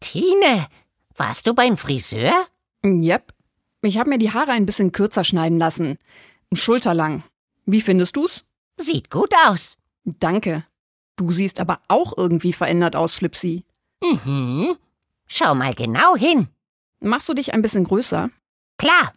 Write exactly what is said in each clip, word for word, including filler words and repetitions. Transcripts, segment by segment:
Tine, warst du beim Friseur? Yep. Ich habe mir die Haare ein bisschen kürzer schneiden lassen. Schulterlang. Wie findest du's? Sieht gut aus. Danke. Du siehst aber auch irgendwie verändert aus, Flipsy. Mhm. Schau mal genau hin. Machst du dich ein bisschen größer? Klar.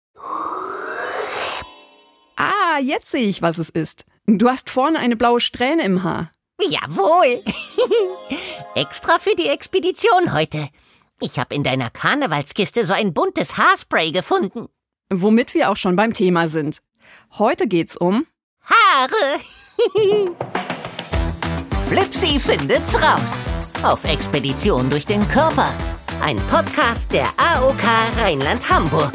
Ah, jetzt sehe ich, was es ist. Du hast vorne eine blaue Strähne im Haar. Jawohl. Extra für die Expedition heute. Ich habe in deiner Karnevalskiste so ein buntes Haarspray gefunden. Womit wir auch schon beim Thema sind. Heute geht's um Haare. Flipsy findet's raus. Auf Expedition durch den Körper. Ein Podcast der A O K Rheinland-Hamburg.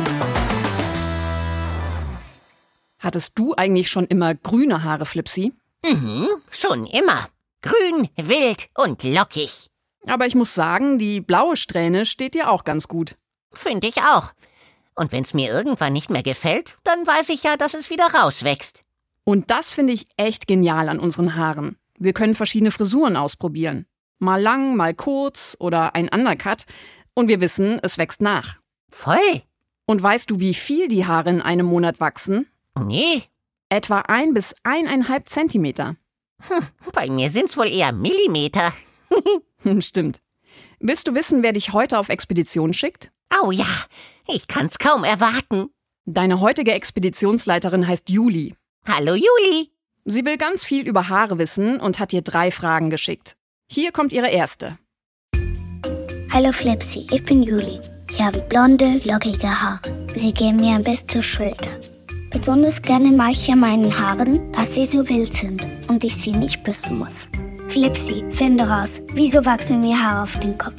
Hattest du eigentlich schon immer grüne Haare, Flipsy? Mhm, schon immer. Grün, wild und lockig. Aber ich muss sagen, die blaue Strähne steht dir auch ganz gut. Finde ich auch. Und wenn's mir irgendwann nicht mehr gefällt, dann weiß ich ja, dass es wieder rauswächst. Und das finde ich echt genial an unseren Haaren. Wir können verschiedene Frisuren ausprobieren. Mal lang, mal kurz oder ein Undercut. Und wir wissen, es wächst nach. Voll. Und weißt du, wie viel die Haare in einem Monat wachsen? Nee. Etwa ein bis eineinhalb Zentimeter. Hm, bei mir sind's wohl eher Millimeter. Stimmt. Willst du wissen, wer dich heute auf Expedition schickt? Oh ja, ich kann's kaum erwarten. Deine heutige Expeditionsleiterin heißt Juli. Hallo Juli. Sie will ganz viel über Haare wissen und hat dir drei Fragen geschickt. Hier kommt ihre erste. Hallo Flipsy, ich bin Juli. Ich habe blonde, lockige Haare. Sie gehen mir bis zur Schulter. Besonders gerne mache ich ja meinen Haaren, dass sie so wild sind und ich sie nicht büssen muss. Flipsy, finde raus, wieso wachsen mir Haare auf den Kopf?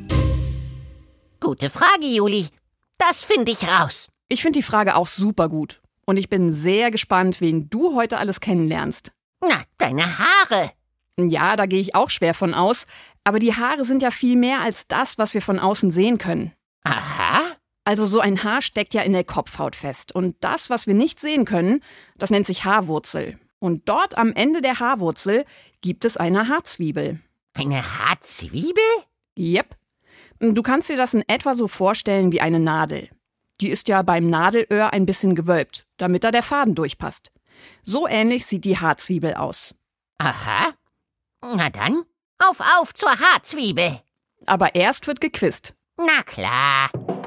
Gute Frage, Juli. Das finde ich raus. Ich finde die Frage auch super gut. Und ich bin sehr gespannt, wen du heute alles kennenlernst. Na, deine Haare. Ja, da gehe ich auch schwer von aus. Aber die Haare sind ja viel mehr als das, was wir von außen sehen können. Aha. Also so ein Haar steckt ja in der Kopfhaut fest. Und das, was wir nicht sehen können, das nennt sich Haarwurzel. Und dort am Ende der Haarwurzel gibt es eine Haarzwiebel. Eine Haarzwiebel? Yep. Du kannst dir das in etwa so vorstellen wie eine Nadel. Die ist ja beim Nadelöhr ein bisschen gewölbt, damit da der Faden durchpasst. So ähnlich sieht die Haarzwiebel aus. Aha. Na dann, auf, auf zur Haarzwiebel. Aber erst wird gequizt. Na klar.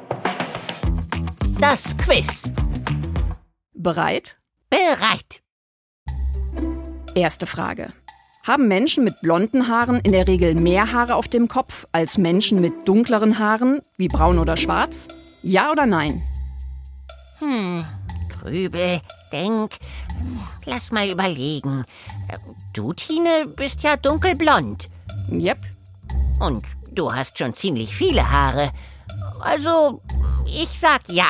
Das Quiz. Bereit? Bereit. Erste Frage. Haben Menschen mit blonden Haaren in der Regel mehr Haare auf dem Kopf als Menschen mit dunkleren Haaren, wie braun oder schwarz? Ja oder nein? Hm, grübel, denk, lass mal überlegen. Du, Tine, bist ja dunkelblond. Yep. Und du hast schon ziemlich viele Haare. Also, ich sag ja.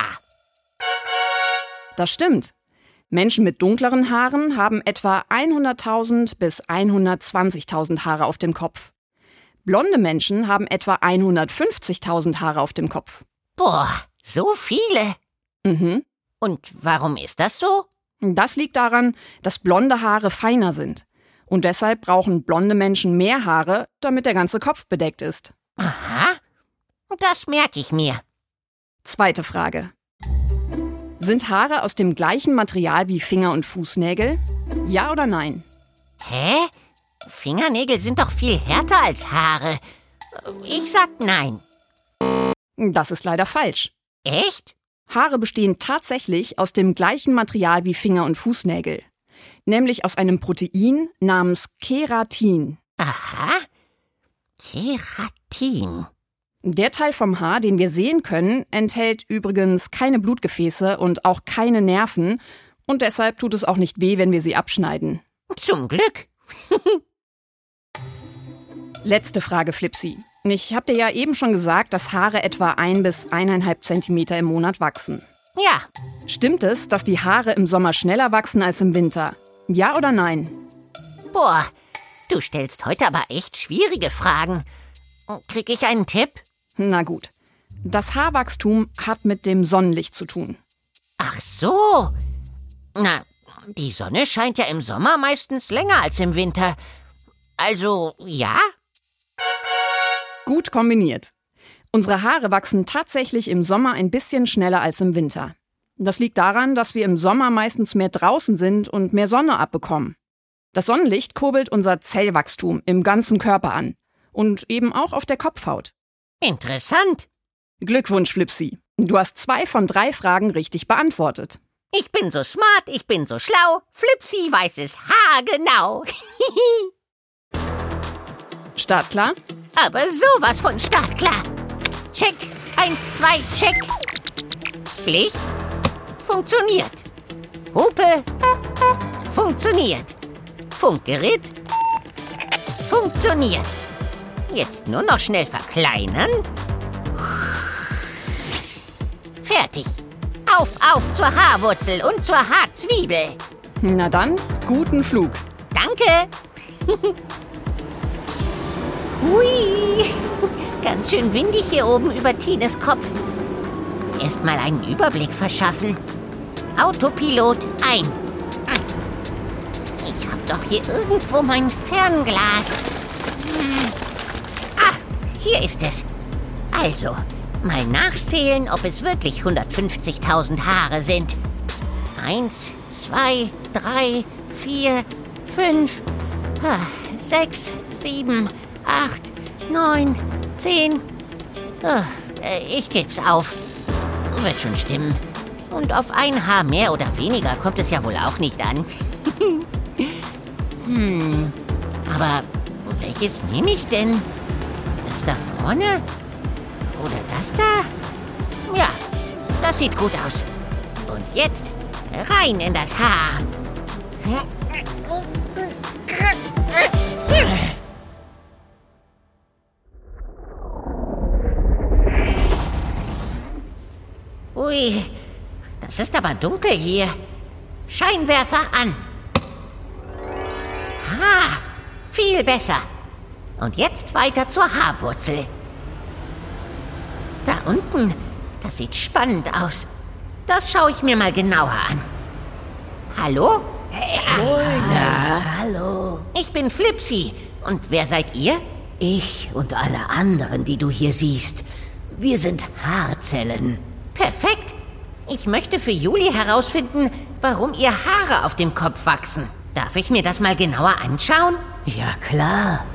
Das stimmt. Menschen mit dunkleren Haaren haben etwa hunderttausend bis hundertzwanzigtausend Haare auf dem Kopf. Blonde Menschen haben etwa hundertfünfzigtausend Haare auf dem Kopf. Boah, so viele. Mhm. Und warum ist das so? Das liegt daran, dass blonde Haare feiner sind. Und deshalb brauchen blonde Menschen mehr Haare, damit der ganze Kopf bedeckt ist. Aha, das merke ich mir. Zweite Frage. Sind Haare aus dem gleichen Material wie Finger- und Fußnägel? Ja oder nein? Hä? Fingernägel sind doch viel härter als Haare. Ich sag nein. Das ist leider falsch. Echt? Haare bestehen tatsächlich aus dem gleichen Material wie Finger- und Fußnägel. Nämlich aus einem Protein namens Keratin. Aha. Keratin. Der Teil vom Haar, den wir sehen können, enthält übrigens keine Blutgefäße und auch keine Nerven. Und deshalb tut es auch nicht weh, wenn wir sie abschneiden. Zum Glück. Letzte Frage, Flipsy. Ich habe dir ja eben schon gesagt, dass Haare etwa ein bis eineinhalb Zentimeter im Monat wachsen. Ja. Stimmt es, dass die Haare im Sommer schneller wachsen als im Winter? Ja oder nein? Boah, du stellst heute aber echt schwierige Fragen. Krieg ich einen Tipp? Na gut. Das Haarwachstum hat mit dem Sonnenlicht zu tun. Ach so. Na, die Sonne scheint ja im Sommer meistens länger als im Winter. Also, ja? Gut kombiniert. Unsere Haare wachsen tatsächlich im Sommer ein bisschen schneller als im Winter. Das liegt daran, dass wir im Sommer meistens mehr draußen sind und mehr Sonne abbekommen. Das Sonnenlicht kurbelt unser Zellwachstum im ganzen Körper an. Und eben auch auf der Kopfhaut. Interessant. Glückwunsch, Flipsi. Du hast zwei von drei Fragen richtig beantwortet. Ich bin so smart, ich bin so schlau. Flipsi weiß es haargenau. Startklar? Aber sowas von startklar. Check, eins, zwei, check. Blech, funktioniert. Hupe, funktioniert. Funkgerät, funktioniert. Jetzt nur noch schnell verkleinern. Fertig. Auf, auf zur Haarwurzel und zur Haarzwiebel. Na dann, guten Flug. Danke. Hui, ganz schön windig hier oben über Tines Kopf. Erstmal einen Überblick verschaffen. Autopilot ein. Ich hab doch hier irgendwo mein Fernglas. Hm. Ah, hier ist es. Also, mal nachzählen, ob es wirklich hundertfünfzigtausend Haare sind. Eins, zwei, drei, vier, fünf, sechs, sieben, acht, neun, zehn. Ich geb's auf. Wird schon stimmen. Und auf ein Haar mehr oder weniger kommt es ja wohl auch nicht an. Hm, aber welches nehme ich denn? Das da vorne? Oder das da? Ja, das sieht gut aus. Und jetzt rein in das Haar. Ui, das ist aber dunkel hier. Scheinwerfer an. Ah, viel besser. Und jetzt weiter zur Haarwurzel. Da unten, das sieht spannend aus. Das schaue ich mir mal genauer an. Hallo? Ja, hallo. Ich bin Flipsi. Und wer seid ihr? Ich und alle anderen, die du hier siehst. Wir sind Haarzellen. Perfekt. Ich möchte für Juli herausfinden, warum ihr Haare auf dem Kopf wachsen. Darf ich mir das mal genauer anschauen? Ja, klar.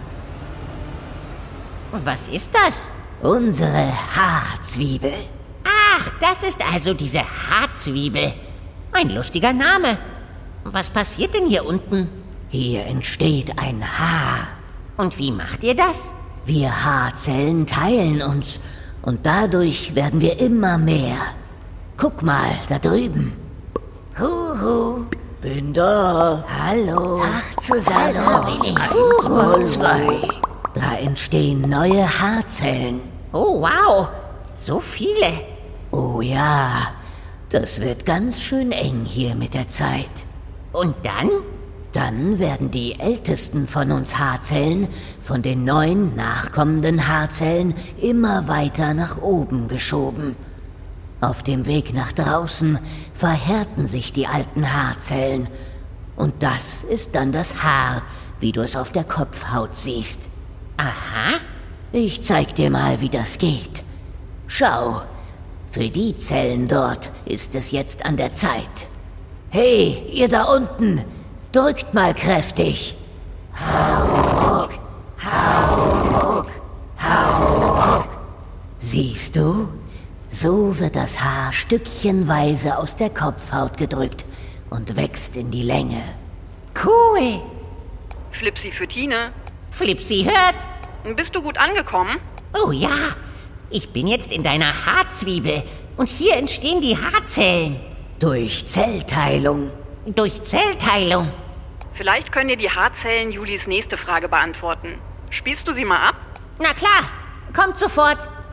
Was ist das? Unsere Haarzwiebel. Ach, das ist also diese Haarzwiebel. Ein lustiger Name. Was passiert denn hier unten? Hier entsteht ein Haar. Und wie macht ihr das? Wir Haarzellen teilen uns und dadurch werden wir immer mehr. Guck mal, da drüben. Huhu. Bin da. Hallo. Ach, zusammen. Hallo, bin ich. Eins und zwei. Da entstehen neue Haarzellen. Oh, wow. So viele. Oh ja, das wird ganz schön eng hier mit der Zeit. Und dann? Dann werden die ältesten von uns Haarzellen von den neuen nachkommenden Haarzellen immer weiter nach oben geschoben. Auf dem Weg nach draußen verhärten sich die alten Haarzellen. Und das ist dann das Haar, wie du es auf der Kopfhaut siehst. Aha. Ich zeig dir mal, wie das geht. Schau, für die Zellen dort ist es jetzt an der Zeit. Hey, ihr da unten, drückt mal kräftig. Hau ruck, hau ruck, hau ruck. Siehst du? So wird das Haar stückchenweise aus der Kopfhaut gedrückt und wächst in die Länge. Cool. Flipsi für Tine. Flipsi hört. Bist du gut angekommen? Oh ja, ich bin jetzt in deiner Haarzwiebel und hier entstehen die Haarzellen. Durch Zellteilung. Durch Zellteilung. Vielleicht können dir die Haarzellen Julis nächste Frage beantworten. Spielst du sie mal ab? Na klar, kommt sofort.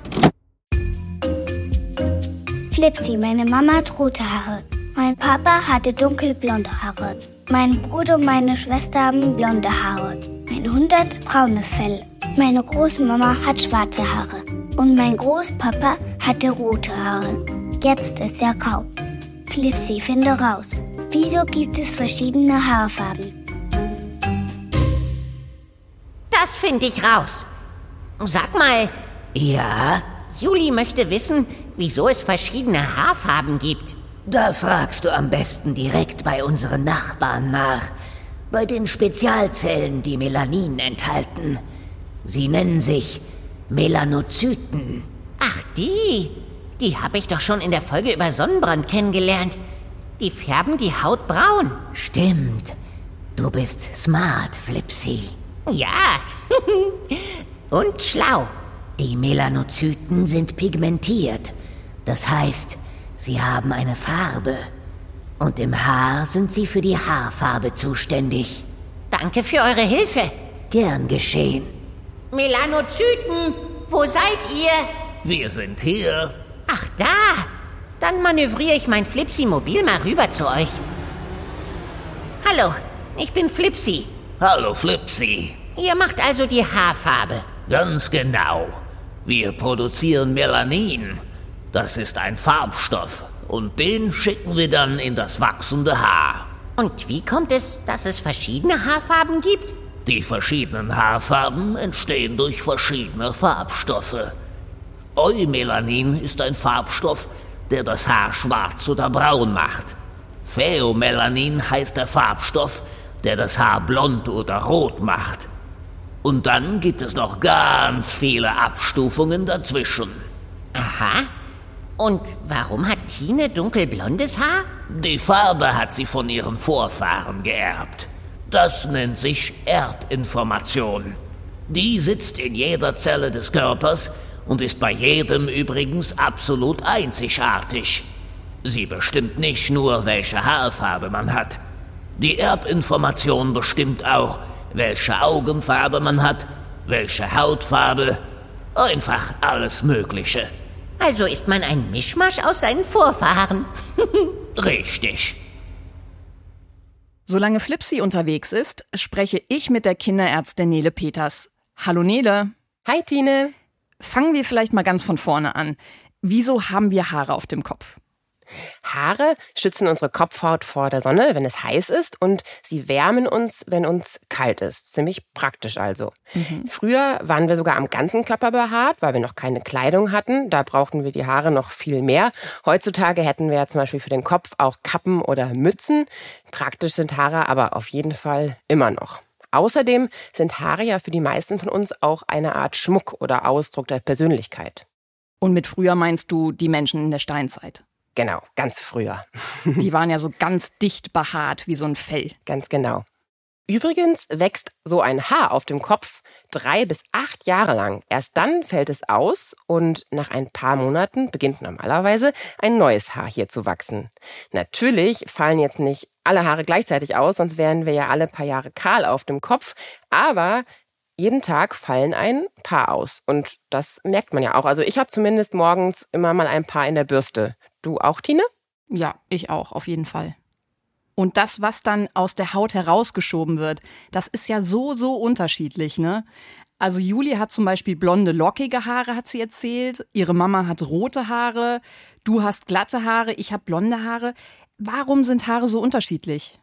Flipsi, meine Mama hat rote Haare. Mein Papa hatte dunkelblonde Haare. Mein Bruder und meine Schwester haben blonde Haare. Mein Hund hat braunes Fell. Meine Großmama hat schwarze Haare. Und mein Großpapa hatte rote Haare. Jetzt ist er grau. Flipsi, finde raus. Wieso gibt es verschiedene Haarfarben? Das finde ich raus. Sag mal, Ja, Juli möchte wissen, wieso es verschiedene Haarfarben gibt. da fragst du am besten direkt bei unseren Nachbarn nach. Bei den Spezialzellen, die Melanin enthalten. Sie nennen sich Melanozyten. Ach, die. Die habe ich doch schon in der Folge über Sonnenbrand kennengelernt. Die färben die Haut braun. Stimmt. Du bist smart, Flipsy. Ja. Und schlau. Die Melanozyten sind pigmentiert. Das heißt, sie haben eine Farbe. Und im Haar sind sie für die Haarfarbe zuständig. Danke für eure Hilfe. Gern geschehen. Melanozyten, wo seid ihr? Wir sind hier. Ach, da. Dann manövriere ich mein Flipsy-Mobil mal rüber zu euch. Hallo, ich bin Flipsy. Hallo Flipsy. Ihr macht also die Haarfarbe. Ganz genau. Wir produzieren Melanin. Das ist ein Farbstoff. Und den schicken wir dann in das wachsende Haar. Und wie kommt es, dass es verschiedene Haarfarben gibt? Die verschiedenen Haarfarben entstehen durch verschiedene Farbstoffe. Eumelanin ist ein Farbstoff, der das Haar schwarz oder braun macht. Pheomelanin heißt der Farbstoff, der das Haar blond oder rot macht. Und dann gibt es noch ganz viele Abstufungen dazwischen. Aha. Und warum hat Tine dunkelblondes Haar? Die Farbe hat sie von ihren Vorfahren geerbt. Das nennt sich Erbinformation. Die sitzt in jeder Zelle des Körpers und ist bei jedem übrigens absolut einzigartig. Sie bestimmt nicht nur, welche Haarfarbe man hat. Die Erbinformation bestimmt auch, welche Augenfarbe man hat, welche Hautfarbe, einfach alles Mögliche. Also ist man ein Mischmasch aus seinen Vorfahren. Richtig. Solange Flipsy unterwegs ist, spreche ich mit der Kinderärztin Nele Peters. Hallo Nele. Hi Tine. Fangen wir vielleicht mal ganz von vorne an. Wieso haben wir Haare auf dem Kopf? Haare schützen unsere Kopfhaut vor der Sonne, wenn es heiß ist, und sie wärmen uns, wenn uns kalt ist. Ziemlich praktisch also. Mhm. Früher waren wir sogar am ganzen Körper behaart, weil wir noch keine Kleidung hatten. Da brauchten wir die Haare noch viel mehr. Heutzutage hätten wir zum Beispiel für den Kopf auch Kappen oder Mützen. Praktisch sind Haare aber auf jeden Fall immer noch. Außerdem sind Haare ja für die meisten von uns auch eine Art Schmuck oder Ausdruck der Persönlichkeit. Und mit früher meinst du die Menschen in der Steinzeit? Genau, ganz früher. Die waren ja so ganz dicht behaart wie so ein Fell. Ganz genau. Übrigens wächst so ein Haar auf dem Kopf drei bis acht Jahre lang. Erst dann fällt es aus und nach ein paar Monaten beginnt normalerweise ein neues Haar hier zu wachsen. Natürlich fallen jetzt nicht alle Haare gleichzeitig aus, sonst wären wir ja alle paar Jahre kahl auf dem Kopf. Aber jeden Tag fallen ein paar aus und das merkt man ja auch. Also ich habe zumindest morgens immer mal ein paar in der Bürste. Du auch, Tine? Ja, ich auch, auf jeden Fall. Und das, was dann aus der Haut herausgeschoben wird, das ist ja so, so unterschiedlich, ne? Also Juli hat zum Beispiel blonde, lockige Haare, hat sie erzählt. Ihre Mama hat rote Haare. Du hast glatte Haare, ich habe blonde Haare. Warum sind Haare so unterschiedlich?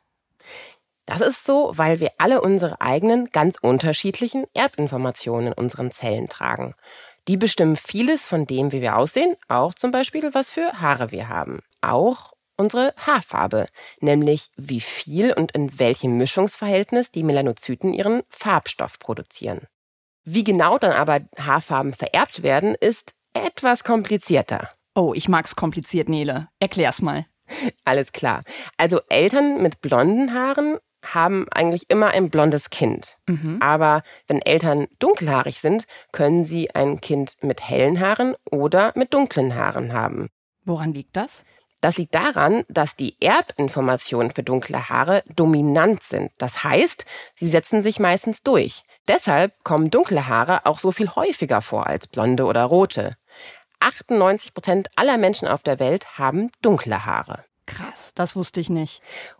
Das ist so, weil wir alle unsere eigenen, ganz unterschiedlichen Erbinformationen in unseren Zellen tragen. Die bestimmen vieles von dem, wie wir aussehen, auch zum Beispiel, was für Haare wir haben. Auch unsere Haarfarbe, nämlich wie viel und in welchem Mischungsverhältnis die Melanozyten ihren Farbstoff produzieren. Wie genau dann aber Haarfarben vererbt werden, ist etwas komplizierter. Oh, ich mag's kompliziert, Nele. Erklär's mal. Alles klar. Also Eltern mit blonden Haaren haben eigentlich immer ein blondes Kind. Mhm. Aber wenn Eltern dunkelhaarig sind, können sie ein Kind mit hellen Haaren oder mit dunklen Haaren haben. Woran liegt das? Das liegt daran, dass die Erbinformationen für dunkle Haare dominant sind. Das heißt, sie setzen sich meistens durch. Deshalb kommen dunkle Haare auch so viel häufiger vor als blonde oder rote. achtundneunzig Prozent aller Menschen auf der Welt haben dunkle Haare. Krass, das wusste ich nicht.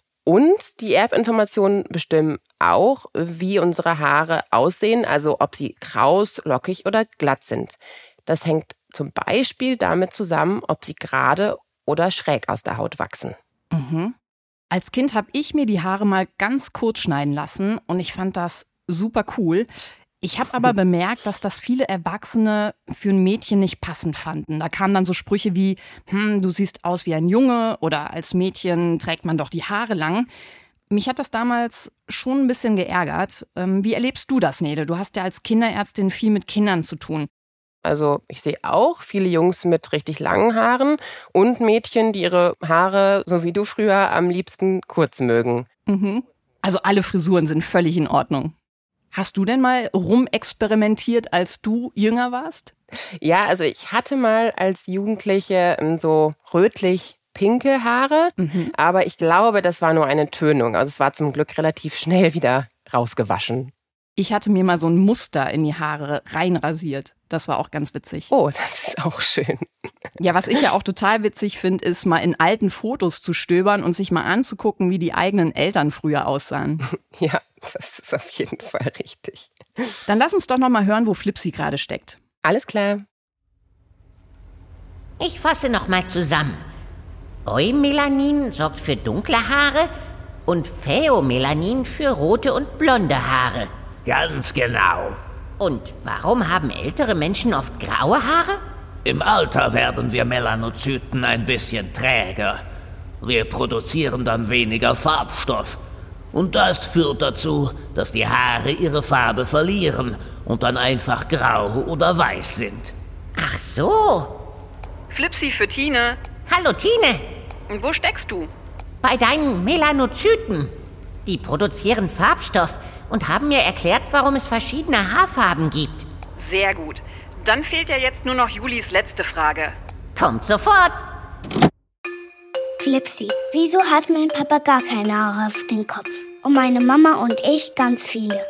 Und die Erbinformationen bestimmen auch, wie unsere Haare aussehen, also ob sie kraus, lockig oder glatt sind. Das hängt zum Beispiel damit zusammen, ob sie gerade oder schräg aus der Haut wachsen. Mhm. Als Kind habe ich mir die Haare mal ganz kurz schneiden lassen und ich fand das super cool. Ich habe aber bemerkt, dass das viele Erwachsene für ein Mädchen nicht passend fanden. Da kamen dann so Sprüche wie, hm, du siehst aus wie ein Junge oder als Mädchen trägt man doch die Haare lang. Mich hat das damals schon ein bisschen geärgert. Wie erlebst du das, Nele? Du hast ja als Kinderärztin viel mit Kindern zu tun. Also ich sehe auch viele Jungs mit richtig langen Haaren und Mädchen, die ihre Haare, so wie du früher, am liebsten kurz mögen. Mhm. Also alle Frisuren sind völlig in Ordnung. Hast du denn mal rumexperimentiert, als du jünger warst? Ja, also ich hatte mal als Jugendliche so rötlich-pinke Haare, mhm. aber ich glaube, das war nur eine Tönung. Also es war zum Glück relativ schnell wieder rausgewaschen. Ich hatte mir mal so ein Muster in die Haare reinrasiert. Das war auch ganz witzig. Oh, das ist auch schön. Ja, was ich ja auch total witzig finde, ist mal in alten Fotos zu stöbern und sich mal anzugucken, wie die eigenen Eltern früher aussahen. Ja, das ist auf jeden Fall richtig. Dann lass uns doch noch mal hören, wo Flipsi gerade steckt. Alles klar. Ich fasse noch mal zusammen. Eumelanin sorgt für dunkle Haare und Pheomelanin für rote und blonde Haare. Ganz genau. Und warum haben ältere Menschen oft graue Haare? Im Alter werden wir Melanozyten ein bisschen träger. Wir produzieren dann weniger Farbstoff. Und das führt dazu, dass die Haare ihre Farbe verlieren und dann einfach grau oder weiß sind. Ach so. Flipsi für Tine. Hallo Tine. Und wo steckst du? Bei deinen Melanozyten. Die produzieren Farbstoff und haben mir erklärt, warum es verschiedene Haarfarben gibt. Sehr gut. Dann fehlt ja jetzt nur noch Julis letzte Frage. Kommt sofort. Flipsi, wieso hat mein Papa gar keine Haare auf dem Kopf? Und meine Mama und ich ganz viele.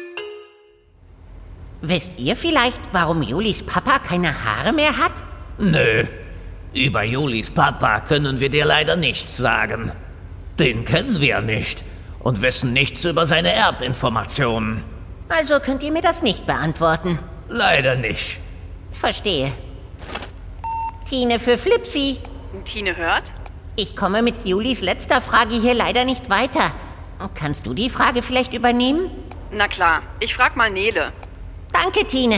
Wisst ihr vielleicht, warum Julis Papa keine Haare mehr hat? Nö. Über Julis Papa können wir dir leider nichts sagen. Den kennen wir nicht und wissen nichts über seine Erbinformationen. Also könnt ihr mir das nicht beantworten? Leider nicht. Verstehe. Tine für Flipsi. Tine hört? Ich komme mit Julis letzter Frage hier leider nicht weiter. Kannst du die Frage vielleicht übernehmen? Na klar, ich frag mal Nele. Danke, Tine.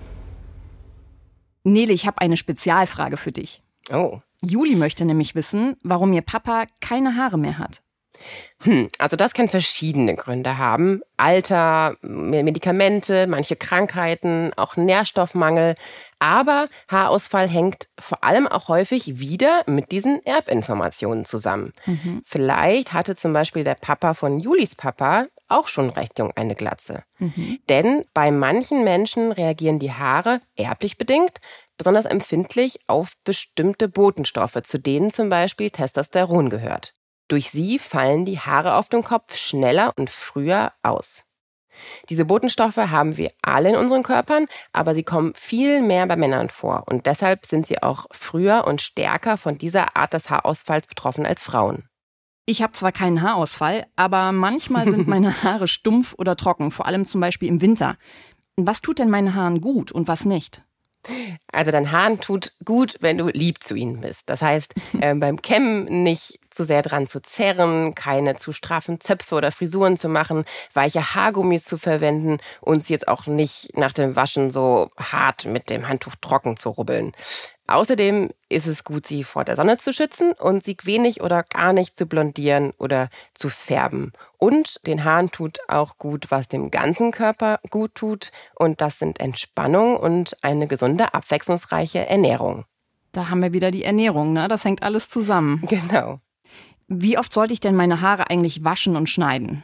Nele, ich habe eine Spezialfrage für dich. Oh. Juli möchte nämlich wissen, warum ihr Papa keine Haare mehr hat. Hm, also das kann verschiedene Gründe haben. Alter, Medikamente, manche Krankheiten, auch Nährstoffmangel. Aber Haarausfall hängt vor allem auch häufig wieder mit diesen Erbinformationen zusammen. Mhm. Vielleicht hatte zum Beispiel der Papa von Julis Papa auch schon recht jung eine Glatze. Mhm. Denn bei manchen Menschen reagieren die Haare erblich bedingt besonders empfindlich auf bestimmte Botenstoffe, zu denen zum Beispiel Testosteron gehört. Durch sie fallen die Haare auf dem Kopf schneller und früher aus. Diese Botenstoffe haben wir alle in unseren Körpern, aber sie kommen viel mehr bei Männern vor. Und deshalb sind sie auch früher und stärker von dieser Art des Haarausfalls betroffen als Frauen. Ich habe zwar keinen Haarausfall, aber manchmal sind meine Haare stumpf oder trocken, vor allem zum Beispiel im Winter. Was tut denn meinen Haaren gut und was nicht? Also dein Haaren tut gut, wenn du lieb zu ihnen bist. Das heißt, äh, beim Kämmen nicht zu sehr dran zu zerren, keine zu straffen Zöpfe oder Frisuren zu machen, weiche Haargummis zu verwenden und sie jetzt auch nicht nach dem Waschen so hart mit dem Handtuch trocken zu rubbeln. Außerdem ist es gut, sie vor der Sonne zu schützen und sie wenig oder gar nicht zu blondieren oder zu färben. Und den Haaren tut auch gut, was dem ganzen Körper gut tut. Und das sind Entspannung und eine gesunde, abwechslungsreiche Ernährung. Da haben wir wieder die Ernährung, ne? Das hängt alles zusammen. Genau. Wie oft sollte ich denn meine Haare eigentlich waschen und schneiden?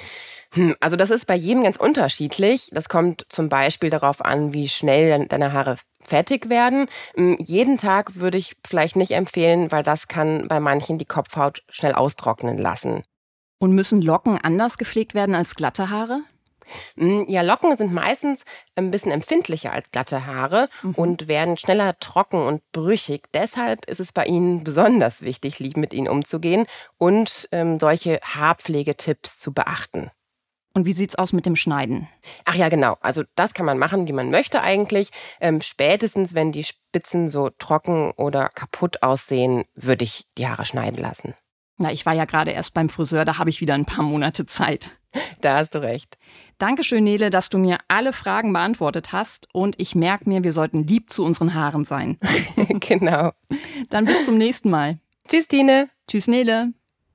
Also das ist bei jedem ganz unterschiedlich. Das kommt zum Beispiel darauf an, wie schnell deine Haare fertig werden. Jeden Tag würde ich vielleicht nicht empfehlen, weil das kann bei manchen die Kopfhaut schnell austrocknen lassen. Und müssen Locken anders gepflegt werden als glatte Haare? Ja, Locken sind meistens ein bisschen empfindlicher als glatte Haare mhm. und werden schneller trocken und brüchig. Deshalb ist es bei ihnen besonders wichtig, lieb mit ihnen umzugehen und ähm, solche Haarpflegetipps zu beachten. Und wie sieht's aus mit dem Schneiden? Ach ja, genau. Also das kann man machen, wie man möchte eigentlich. Ähm, spätestens, wenn die Spitzen so trocken oder kaputt aussehen, würde ich die Haare schneiden lassen. Na, ich war ja gerade erst beim Friseur, da habe ich wieder ein paar Monate Zeit. Da hast du recht. Dankeschön, Nele, dass du mir alle Fragen beantwortet hast. Und ich merke mir, wir sollten lieb zu unseren Haaren sein. Genau. Dann bis zum nächsten Mal. Tschüss, Tine. Tschüss, Nele.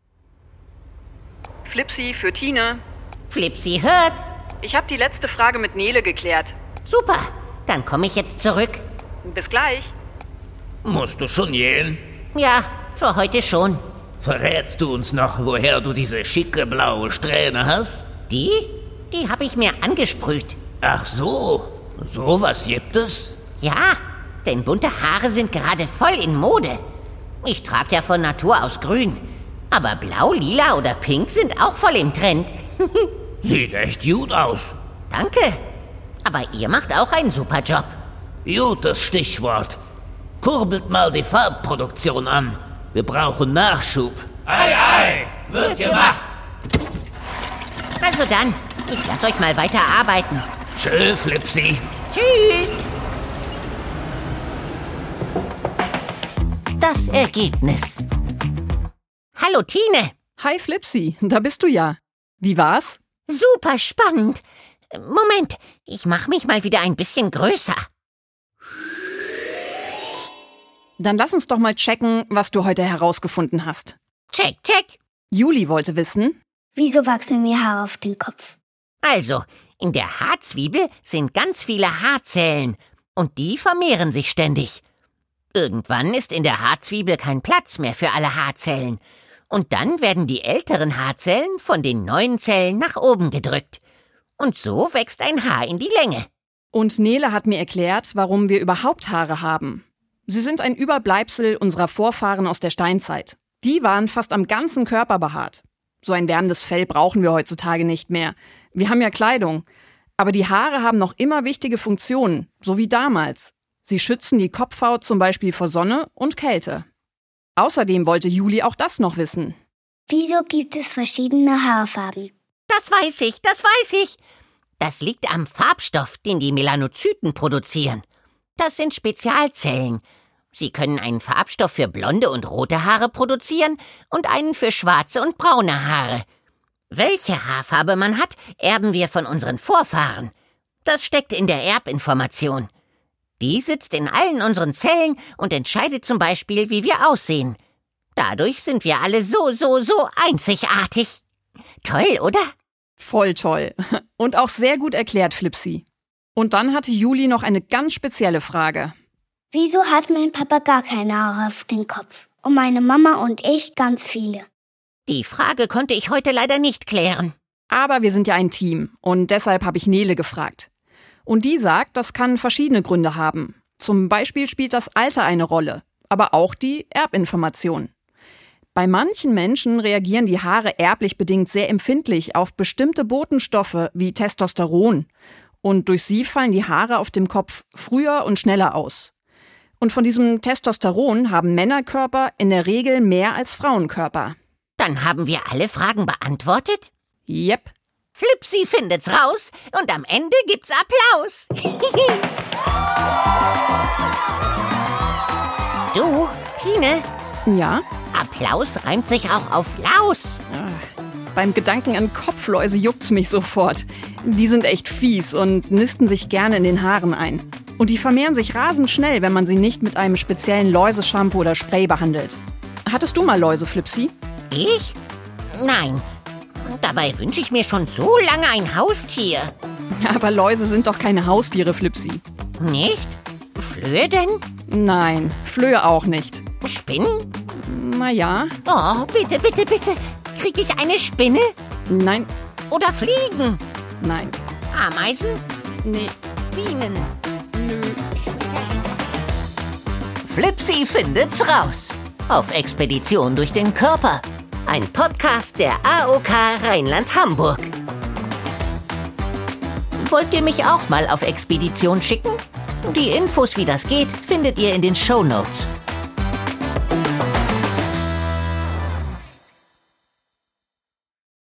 Flipsi für Tine. Flipsi hört. Ich habe die letzte Frage mit Nele geklärt. Super, dann komme ich jetzt zurück. Bis gleich. Musst du schon gehen? Ja, für heute schon. Verrätst du uns noch, woher du diese schicke blaue Strähne hast? Die? Die habe ich mir angesprüht. Ach so, sowas gibt es? Ja, denn bunte Haare sind gerade voll in Mode. Ich trage ja von Natur aus grün. Aber blau, lila oder pink sind auch voll im Trend. Sieht echt gut aus. Danke. Aber ihr macht auch einen super Job. Gutes Stichwort. Kurbelt mal die Farbproduktion an. Wir brauchen Nachschub. Ei, ei, wird gemacht. Also dann, ich lasse euch mal weiter arbeiten. Tschö, Flipsi. Tschüss. Das Ergebnis. Hallo, Tine. Hi, Flipsi, da bist du ja. Wie war's? Super spannend. Moment, ich mache mich mal wieder ein bisschen größer. Dann lass uns doch mal checken, was du heute herausgefunden hast. Check, check. Juli wollte wissen. Wieso wachsen mir Haare auf den Kopf? Also, in der Haarzwiebel sind ganz viele Haarzellen und die vermehren sich ständig. Irgendwann ist in der Haarzwiebel kein Platz mehr für alle Haarzellen. Und dann werden die älteren Haarzellen von den neuen Zellen nach oben gedrückt. Und so wächst ein Haar in die Länge. Und Nele hat mir erklärt, warum wir überhaupt Haare haben. Sie sind ein Überbleibsel unserer Vorfahren aus der Steinzeit. Die waren fast am ganzen Körper behaart. So ein wärmendes Fell brauchen wir heutzutage nicht mehr. Wir haben ja Kleidung. Aber die Haare haben noch immer wichtige Funktionen, so wie damals. Sie schützen die Kopfhaut zum Beispiel vor Sonne und Kälte. Außerdem wollte Juli auch das noch wissen. Wieso gibt es verschiedene Haarfarben? Das weiß ich, das weiß ich. Das liegt am Farbstoff, den die Melanozyten produzieren. Das sind Spezialzellen. Sie können einen Farbstoff für blonde und rote Haare produzieren und einen für schwarze und braune Haare. Welche Haarfarbe man hat, erben wir von unseren Vorfahren. Das steckt in der Erbinformation. Die sitzt in allen unseren Zellen und entscheidet zum Beispiel, wie wir aussehen. Dadurch sind wir alle so, so, so einzigartig. Toll, oder? Voll toll. Und auch sehr gut erklärt, Flipsi. Und dann hatte Juli noch eine ganz spezielle Frage. Wieso hat mein Papa gar keine Haare auf den Kopf? Und meine Mama und ich ganz viele. Die Frage konnte ich heute leider nicht klären. Aber wir sind ja ein Team und deshalb habe ich Nele gefragt. Und die sagt, das kann verschiedene Gründe haben. Zum Beispiel spielt das Alter eine Rolle, aber auch die Erbinformation. Bei manchen Menschen reagieren die Haare erblich bedingt sehr empfindlich auf bestimmte Botenstoffe wie Testosteron. Und durch sie fallen die Haare auf dem Kopf früher und schneller aus. Und von diesem Testosteron haben Männerkörper in der Regel mehr als Frauenkörper. Dann haben wir alle Fragen beantwortet? Yep. Flipsi findet's raus und am Ende gibt's Applaus. Du, Tine? Ja? Applaus reimt sich auch auf Laus. Ah, beim Gedanken an Kopfläuse juckt's mich sofort. Die sind echt fies und nisten sich gerne in den Haaren ein. Und die vermehren sich rasend schnell, wenn man sie nicht mit einem speziellen Läuseshampoo oder Spray behandelt. Hattest du mal Läuse, Flipsi? Ich? Nein. Dabei wünsche ich mir schon so lange ein Haustier. Aber Läuse sind doch keine Haustiere, Flipsi. Nicht? Flöhe denn? Nein, Flöhe auch nicht. Spinnen? Naja. Oh, bitte, bitte, bitte. Krieg ich eine Spinne? Nein. Oder Fliegen? Nein. Ameisen? Nee. Bienen? Nö. Flipsi findet's raus. Auf Expedition durch den Körper. Ein Podcast der A O K Rheinland-Hamburg. Wollt ihr mich auch mal auf Expedition schicken? Die Infos, wie das geht, findet ihr in den Shownotes.